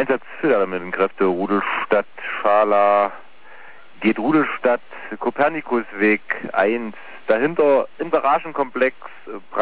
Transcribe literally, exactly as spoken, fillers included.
Einsatz Filtermittelkräfte, Rudelstadt, Schala, geht Rudelstadt, Kopernikusweg eins, dahinter im Garagenkomplex